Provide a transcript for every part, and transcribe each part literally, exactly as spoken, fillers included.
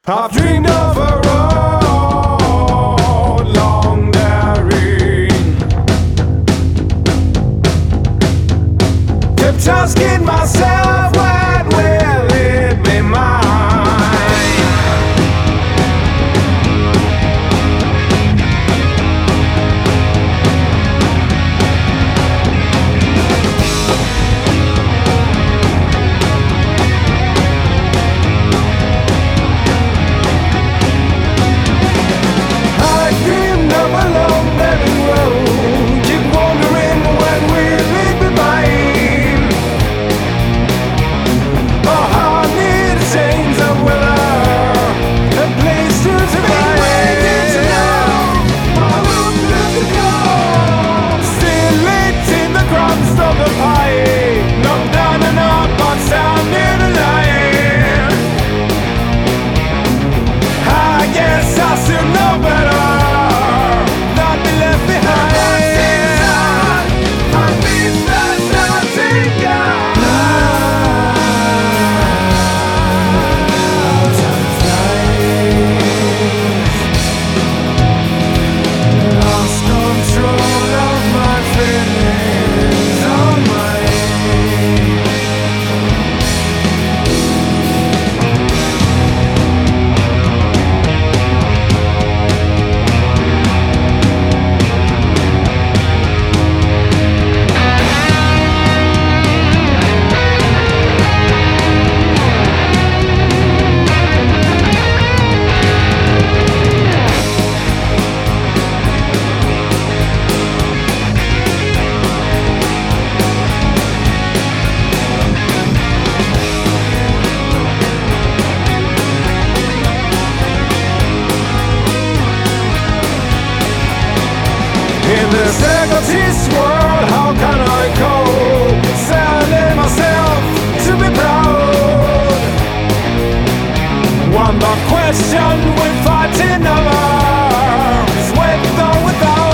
I've dreamed of a road long daring, kept asking myself when will it be mine. In this egotist world, how can I cope? Selling myself to be proud. One more question we're fighting over is with or without.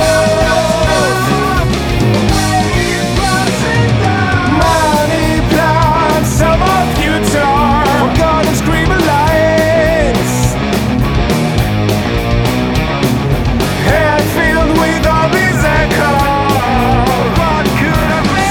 Money plans of our future, forgotten screaming lights, head filled with all these echoes. What could have been?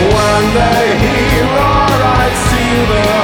One day here or I'd see the